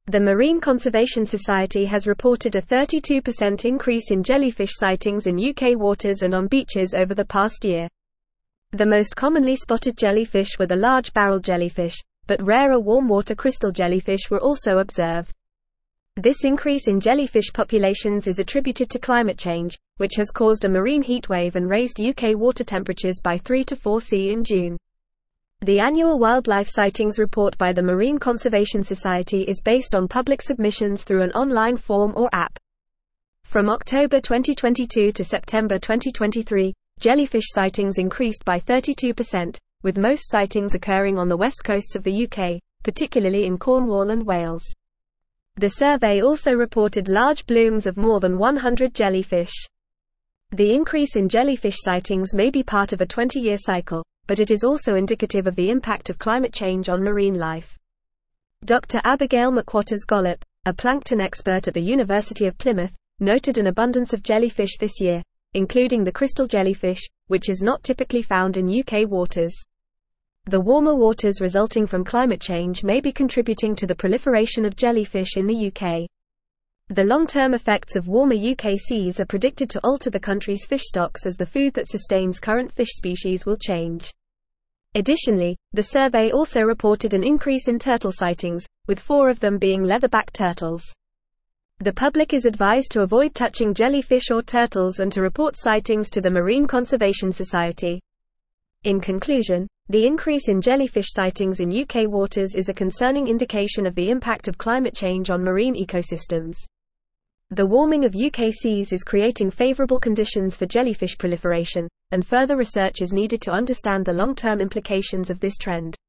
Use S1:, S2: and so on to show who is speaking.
S1: The Marine Conservation Society has reported a 32% increase in jellyfish sightings in UK waters and on beaches over the past year. The most commonly spotted jellyfish were the large barrel jellyfish, but rarer warm water crystal jellyfish were also observed. This increase in jellyfish populations is attributed to climate change, which has caused a marine heatwave and raised UK water temperatures by 3 to 4 C in June. The annual wildlife sightings report by the Marine Conservation Society is based on public submissions through an online form or app. From October 2022 to September 2023, jellyfish sightings increased by 32%, with most sightings occurring on the west coasts of the UK, particularly in Cornwall and Wales. The survey also reported large blooms of more than 100 jellyfish. The increase in jellyfish sightings may be part of a 20-year cycle, but it is also indicative of the impact of climate change on marine life. Dr. Abigail McWatters-Gollop, a plankton expert at the University of Plymouth, noted an abundance of jellyfish this year, including the crystal jellyfish, which is not typically found in UK waters. The warmer waters resulting from climate change may be contributing to the proliferation of jellyfish in the UK. The long-term effects of warmer UK seas are predicted to alter the country's fish stocks as the food that sustains current fish species will change. Additionally, the survey also reported an increase in turtle sightings, with 4 of them being leatherback turtles. The public is advised to avoid touching jellyfish or turtles and to report sightings to the Marine Conservation Society. In conclusion, the increase in jellyfish sightings in UK waters is a concerning indication of the impact of climate change on marine ecosystems. The warming of UK seas is creating favourable conditions for jellyfish proliferation, and further research is needed to understand the long-term implications of this trend.